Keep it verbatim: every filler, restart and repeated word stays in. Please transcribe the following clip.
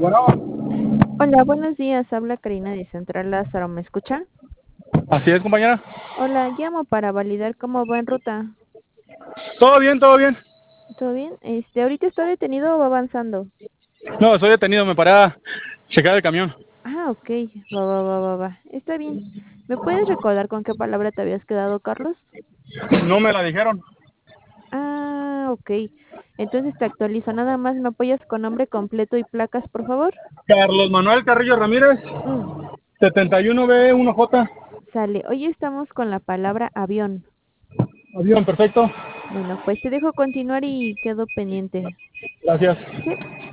Bueno, Hola, buenos días. Habla Karina de Central Lázaro. ¿Me escucha? así es, compañera. Hola, llamo para validar cómo va en ruta. Todo bien, todo bien. ¿Todo bien? Este, ¿ahorita está detenido o va avanzando? No, estoy detenido, me paré a checar el camión. Ah, ok. Va, va, va, va, va. Está bien. ¿Me puedes recordar con qué palabra te habías quedado, Carlos? No me la dijeron. Ah, ok. Entonces te actualizo. Nada más me apoyas con nombre completo y placas, por favor. Carlos Manuel Carrillo Ramírez, Mm, setenta y uno B uno J. sale. Hoy estamos con la palabra avión. Avión, perfecto. Bueno, pues te dejo continuar y quedo pendiente. Gracias. ¿Sí?